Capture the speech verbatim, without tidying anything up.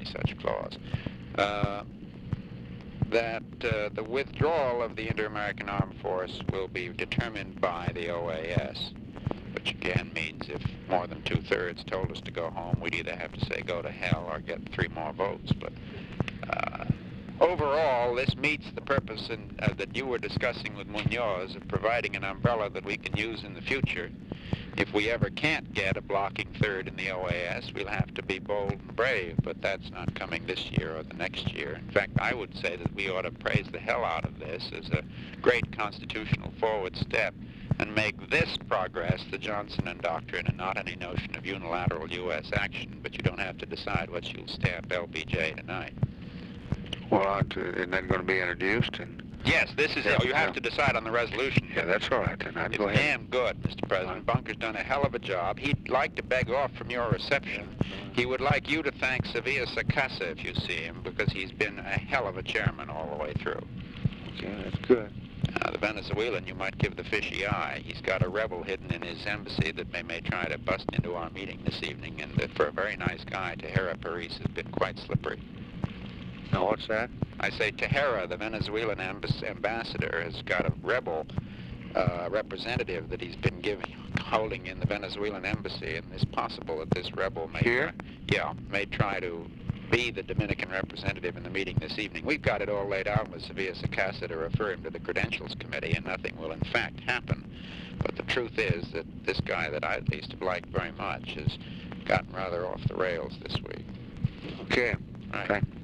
such clause. Uh, that uh, the withdrawal of the Inter-American Armed Force will be determined by the O A S, which again means if more than two-thirds told us to go home, we'd either have to say go to hell or get three more votes. But uh, overall, this meets the purpose in, uh, that you were discussing with Munoz of providing an umbrella that we can use in the future. If we ever can't get a blocking third in the O A S, we'll have to be bold and brave, but that's not coming this year or the next year. In fact, I would say that we ought to praise the hell out of this as a great constitutional forward step and make this progress the Johnson Doctrine and not any notion of unilateral U S action, but you don't have to decide what you'll stamp L B J tonight. Well, isn't that going to be introduced? And yes, this is yeah, it. You have yeah. to decide on the resolution. Yeah, that's all right, then. I'd It's go ahead. damn good, Mister President. Bunker's done a hell of a job. He'd like to beg off from your reception. He would like you to thank Sevilla Sacasa if you see him, because he's been a hell of a chairman all the way through. Okay, that's good. Uh, the Venezuelan you might give the fishy eye. He's got a rebel hidden in his embassy that may, may try to bust into our meeting this evening, and uh, for a very nice guy, Tejera Paris has been quite slippery. Now, what's that? I say Tejera, the Venezuelan ambas ambassador, has got a rebel uh, representative that he's been giving, holding in the Venezuelan embassy, and it's possible that this rebel may, Here? yeah, may try to be the Dominican representative in the meeting this evening. We've got it all laid out with Sevilla Sacasa to refer him to the Credentials Committee, and nothing will in fact happen. But the truth is that this guy that I at least have liked very much has gotten rather off the rails this week. Okay. Right. Thank